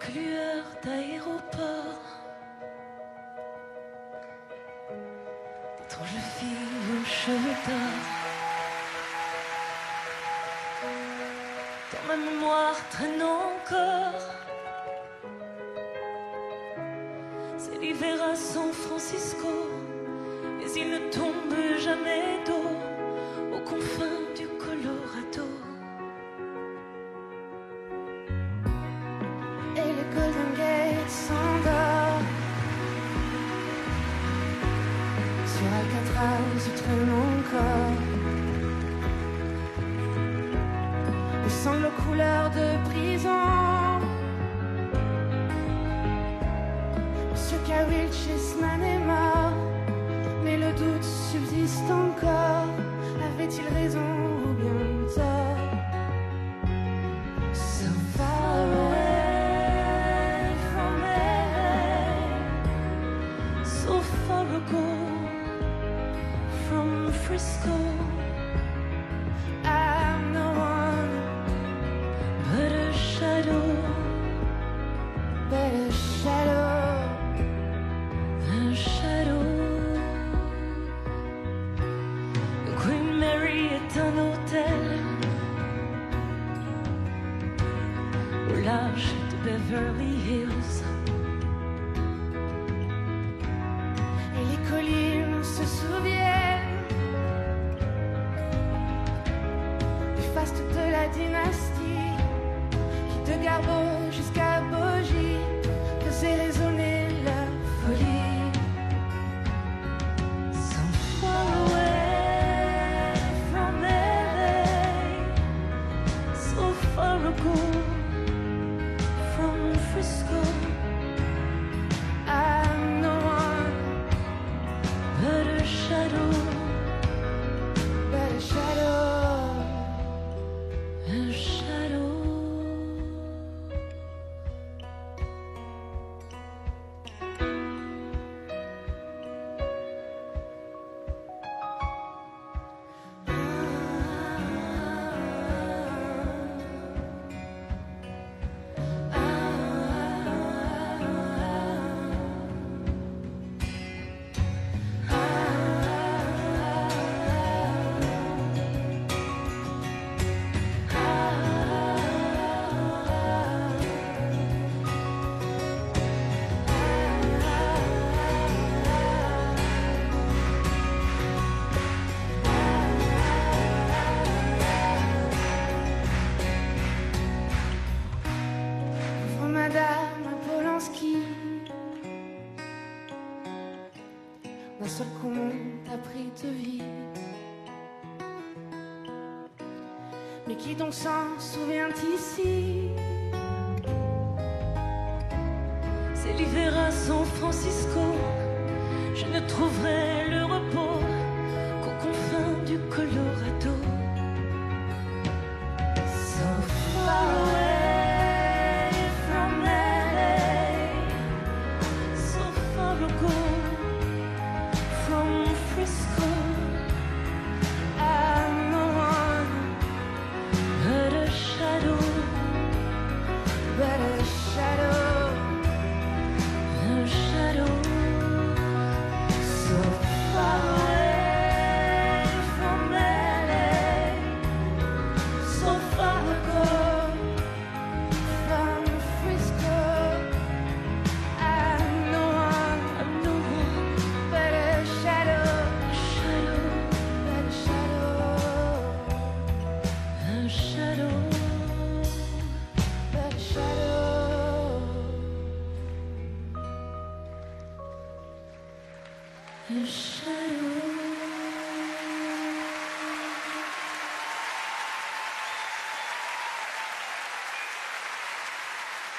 quelques lueurs d'aéroport. D'étranges filles aux cheveux d'or. Dans ma mémoire traîne encore. C'est l'hiver à San Francisco, mais il ne tombe jamais d'eau aux confins du Colorado. Et le Golden Gate s'endort. Sur Alcatraz, je traîne encore. Les sanglots couleur de prison. Monsieur Cawill Chessman est mort, mais le doute subsiste encore. Avait-il raison ou bien tort? So far away from LA, So far ago from Frisco, I'm no one but a shadow, but a shadow. a shadow. The Queen Mary est un hôtel au large de Beverly Hills. Et les collines se souviennent du faste de la dynastie qui de Garbo jusqu'à Bogie faisait résonner leur folie. So far away from LA, so far ago from Frisco, I'm no one but a shadow, but a shadow. a shadow. Pauvre Madame Polanski, d'un seul coup a pris de vie. Mais qui donc s'en souvient ici? C'est l'hiver à San Francisco, je ne trouverai le repos qu'aux confins du Colorado. So far away from LA, so far ago from Frisco, I'm no one but a shadow, but a shadow. a shadow. So far away from LA, so far ago From Frisco, I'm no one I'm no one but a shadow, a shadow, but a shadow, a shadow, but a shadow. a shadow.